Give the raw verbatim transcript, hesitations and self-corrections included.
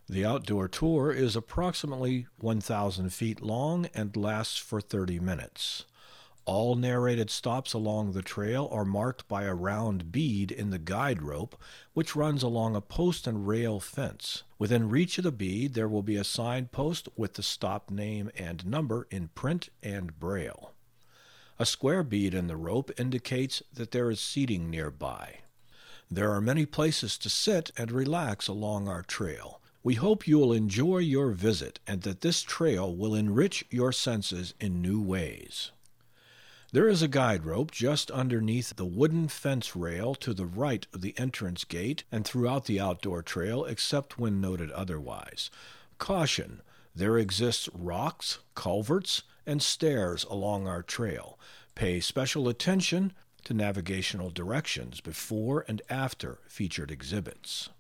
The outdoor tour is approximately one thousand feet long and lasts for thirty minutes. All narrated stops along the trail are marked by a round bead in the guide rope, which runs along a post and rail fence. Within reach of the bead, there will be a signpost with the stop name and number in print and braille. A square bead in the rope indicates that there is seating nearby. There are many places to sit and relax along our trail. We hope you will enjoy your visit and that this trail will enrich your senses in new ways. There is a guide rope just underneath the wooden fence rail to the right of the entrance gate and throughout the outdoor trail except when noted otherwise. Caution: there exists rocks, culverts, and stairs along our trail. Pay special attention to navigational directions before and after featured exhibits.